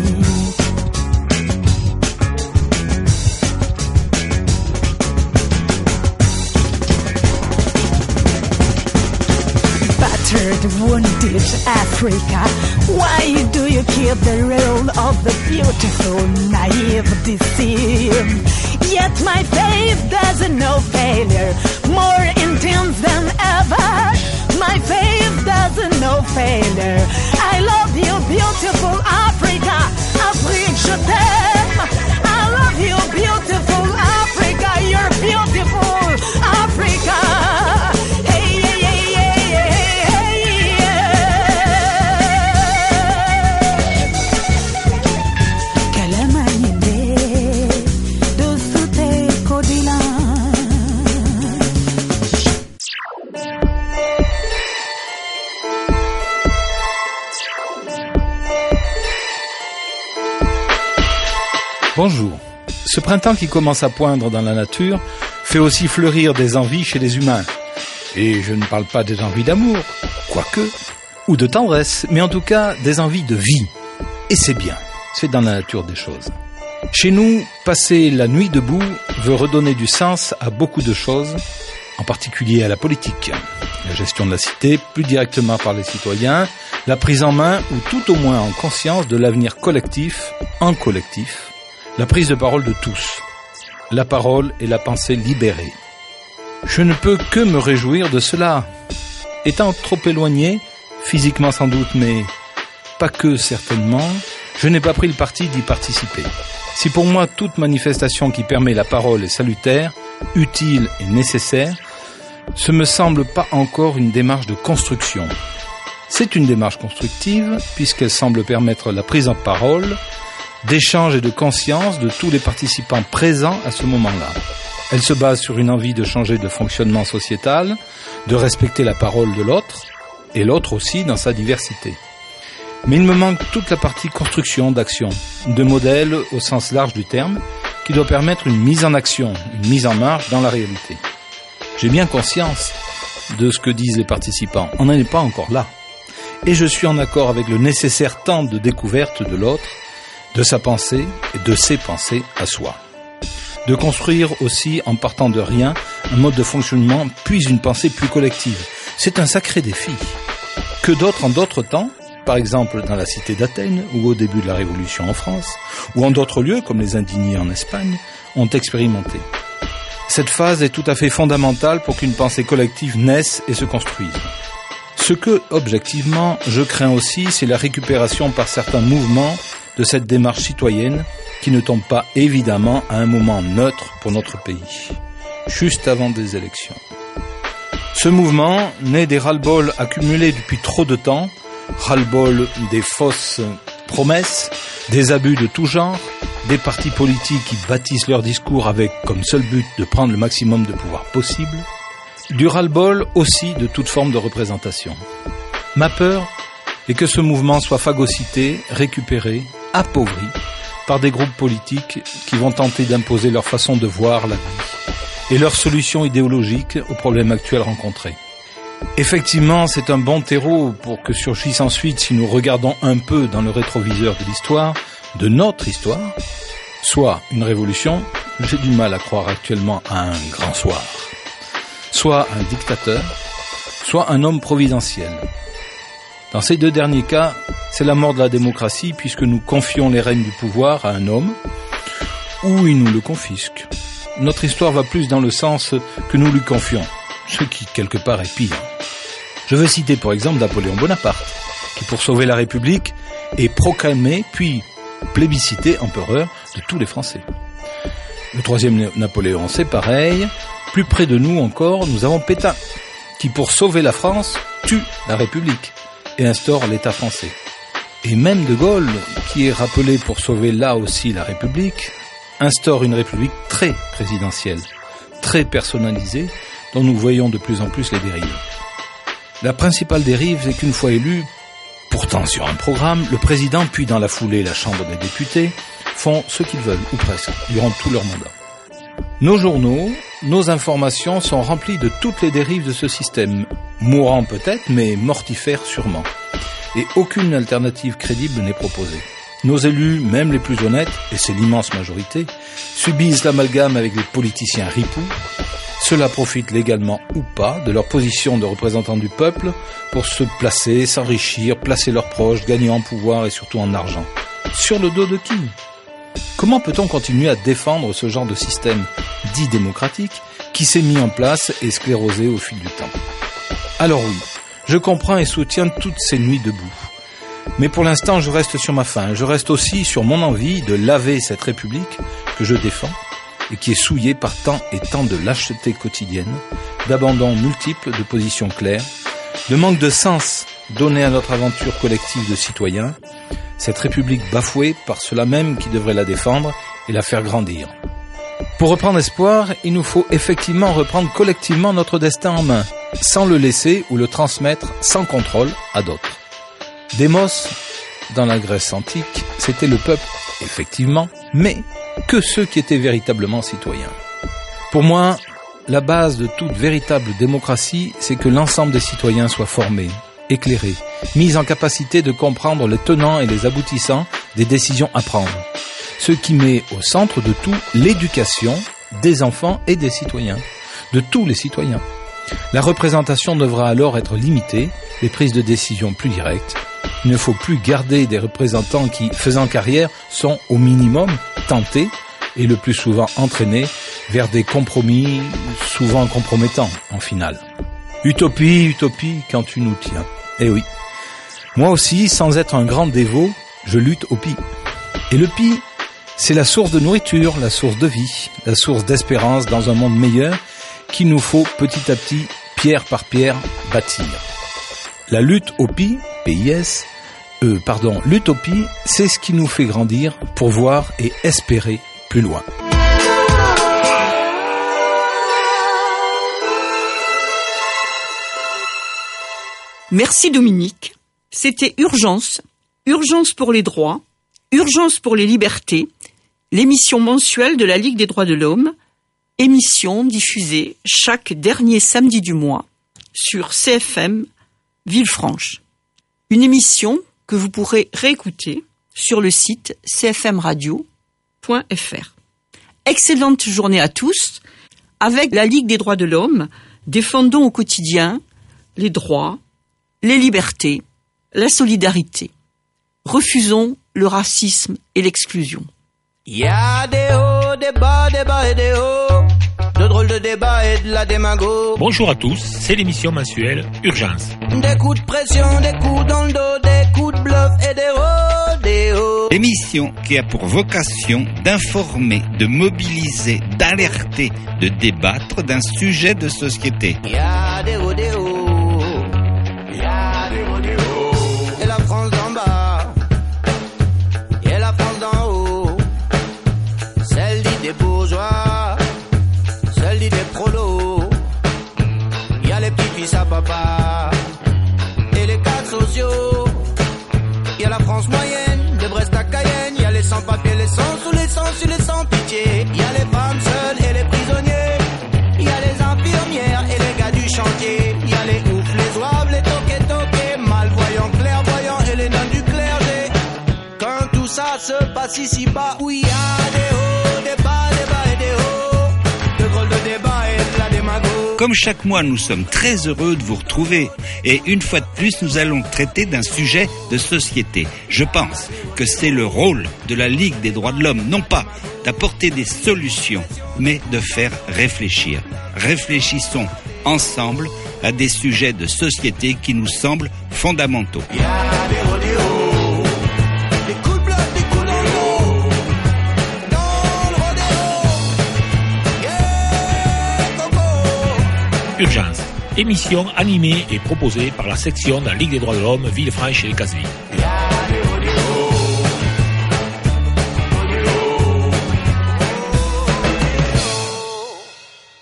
Battered, wounded Africa, why do you keep the role of the beautiful, naive, deceived? Yet my faith doesn't know failure, more intense than ever. My faith doesn't know failure. I love you, beautiful Africa. Afrique, je t'aime. I love you, beautiful Africa. You're beautiful, Africa. Hey, hey, hey, hey, hey, hey. Kalamaninde, dusute kodila. Bonjour. Ce printemps qui commence à poindre dans la nature fait aussi fleurir des envies chez les humains. Et je ne parle pas des envies d'amour, quoique, ou de tendresse, mais en tout cas des envies de vie. Et c'est bien, c'est dans la nature des choses. Chez nous, passer la nuit debout veut redonner du sens à beaucoup de choses, en particulier à la politique. La gestion de la cité, plus directement par les citoyens, la prise en main, ou tout au moins en conscience de l'avenir collectif, en collectif, la prise de parole de tous, la parole et la pensée libérée. Je ne peux que me réjouir de cela. Étant trop éloigné, physiquement sans doute, mais pas que certainement, je n'ai pas pris le parti d'y participer. Si pour moi toute manifestation qui permet la parole est salutaire, utile et nécessaire, ce me semble pas encore une démarche de construction. C'est une démarche constructive puisqu'elle semble permettre la prise en parole, d'échange et de conscience de tous les participants présents à ce moment-là. Elle se base sur une envie de changer de fonctionnement sociétal, de respecter la parole de l'autre, et l'autre aussi dans sa diversité. Mais il me manque toute la partie construction d'action, de modèle au sens large du terme, qui doit permettre une mise en action, une mise en marche dans la réalité. J'ai bien conscience de ce que disent les participants. On n'en est pas encore là. Et je suis en accord avec le nécessaire temps de découverte de l'autre, de sa pensée et de ses pensées à soi. De construire aussi, en partant de rien, un mode de fonctionnement puis une pensée plus collective. C'est un sacré défi que d'autres en d'autres temps, par exemple dans la cité d'Athènes ou au début de la Révolution en France, ou en d'autres lieux comme les Indignés en Espagne, ont expérimenté. Cette phase est tout à fait fondamentale pour qu'une pensée collective naisse et se construise. Ce que, objectivement, je crains aussi, c'est la récupération par certains mouvements de cette démarche citoyenne qui ne tombe pas évidemment à un moment neutre pour notre pays, juste avant des élections. Ce mouvement naît des ras-le-bol accumulés depuis trop de temps, ras-le-bol des fausses promesses, des abus de tout genre, des partis politiques qui bâtissent leur discours avec comme seul but de prendre le maximum de pouvoir possible, du ras-le-bol aussi de toute forme de représentation. Ma peur est que ce mouvement soit phagocyté, récupéré, appauvri par des groupes politiques qui vont tenter d'imposer leur façon de voir la vie et leurs solutions idéologiques aux problèmes actuels rencontrés. Effectivement, c'est un bon terreau pour que surgisse ensuite, si nous regardons un peu dans le rétroviseur de l'histoire, de notre histoire, soit une révolution, j'ai du mal à croire actuellement à un grand soir, soit un dictateur, soit un homme providentiel. Dans ces deux derniers cas, c'est la mort de la démocratie puisque nous confions les rênes du pouvoir à un homme ou il nous le confisque. Notre histoire va plus dans le sens que nous lui confions, ce qui quelque part est pire. Je veux citer pour exemple Napoléon Bonaparte, qui pour sauver la République est proclamé puis plébiscité empereur de tous les Français. Le troisième Napoléon, c'est pareil. Plus près de nous encore, nous avons Pétain, qui pour sauver la France tue la République et instaure l'État français. Et même De Gaulle, qui est rappelé pour sauver là aussi la République, instaure une République très présidentielle, très personnalisée, dont nous voyons de plus en plus les dérives. La principale dérive, c'est qu'une fois élu, pourtant sur un programme, le président puis dans la foulée la Chambre des députés font ce qu'ils veulent, ou presque, durant tout leur mandat. Nos journaux, nos informations sont remplies de toutes les dérives de ce système, mourant peut-être, mais mortifère sûrement. Et aucune alternative crédible n'est proposée. Nos élus, même les plus honnêtes, et c'est l'immense majorité, subissent l'amalgame avec les politiciens ripoux. Cela profite légalement ou pas de leur position de représentants du peuple pour se placer, s'enrichir, placer leurs proches, gagner en pouvoir et surtout en argent. Sur le dos de qui ? Comment peut-on continuer à défendre ce genre de système dit démocratique qui s'est mis en place et sclérosé au fil du temps ? Alors oui, je comprends et soutiens toutes ces nuits debout. Mais pour l'instant, je reste sur ma faim. Je reste aussi sur mon envie de laver cette République que je défends et qui est souillée par tant et tant de lâcheté quotidienne, d'abandon multiples de positions claires, de manque de sens donné à notre aventure collective de citoyens, cette République bafouée par ceux-là même qui devraient la défendre et la faire grandir. Pour reprendre espoir, il nous faut effectivement reprendre collectivement notre destin en main, sans le laisser ou le transmettre sans contrôle à d'autres. Démos, dans la Grèce antique, c'était le peuple, effectivement, mais que ceux qui étaient véritablement citoyens. Pour moi, la base de toute véritable démocratie, c'est que l'ensemble des citoyens soient formés, éclairés, mis en capacité de comprendre les tenants et les aboutissants des décisions à prendre. Ce qui met au centre de tout l'éducation des enfants et des citoyens, de tous les citoyens. La représentation devra alors être limitée, les prises de décision plus directes. Il ne faut plus garder des représentants qui, faisant carrière, sont au minimum tentés et le plus souvent entraînés vers des compromis souvent compromettants en finale. Utopie, utopie, quand tu nous tiens. Eh oui. Moi aussi, sans être un grand dévot, je lutte au pis. Et le pis, c'est la source de nourriture, la source de vie, la source d'espérance dans un monde meilleur qu'il nous faut petit à petit, pierre par pierre, bâtir. La lutte au pis, l'utopie, c'est ce qui nous fait grandir pour voir et espérer plus loin. Merci Dominique. C'était Urgence, Urgence pour les droits, Urgence pour les libertés, l'émission mensuelle de la Ligue des droits de l'homme, émission diffusée chaque dernier samedi du mois sur CFM Villefranche. Une émission que vous pourrez réécouter sur le site cfmradio.fr. Excellente journée à tous. Avec la Ligue des droits de l'homme, défendons au quotidien les droits, les libertés, la solidarité. Refusons le racisme et l'exclusion. Il y a des hauts, des bas et des hauts, de drôles de débats et de la démago. Bonjour à tous, c'est l'émission mensuelle Urgence. Des coups de pression, des coups dans le dos, des coups de bluff et des rodéos. L'émission qui a pour vocation d'informer, de mobiliser, d'alerter, de débattre d'un sujet de société. Il y a des rodéos, il y a des rodéos. Et la France d'en bas, et la France d'en haut, celle dit des bourgeois, celle dit des prolos. Il y a les petits fils à papa, et les cadres sociaux. Il y a la France moyenne, de Brest à Cayenne. Il y a les sans-papiers, les sans-sous, les sans-su, les sans-pitié. Il y a les femmes seules et les prisonniers. Il y a les infirmières et les gars du chantier. Il y a les oufs, les zouaves, les toqués, malvoyants, clairvoyants et les nonnes du clergé. Quand tout ça se passe ici-bas, où il y a des hauts, des bas et des hauts, de drôles de débats et de la démago. Comme chaque mois, nous sommes très heureux de vous retrouver. Et une fois de plus, nous allons traiter d'un sujet de société. Je pense que c'est le rôle de la Ligue des droits de l'homme, non pas d'apporter des solutions, mais de faire réfléchir. Réfléchissons ensemble à des sujets de société qui nous semblent fondamentaux. Il y a des rodéos, des coups de bluff, des coups dans le dos, dans le rodéo. Yeah, coco. Urgence, émission animée et proposée par la section de la Ligue des droits de l'homme Villefranche et Casville.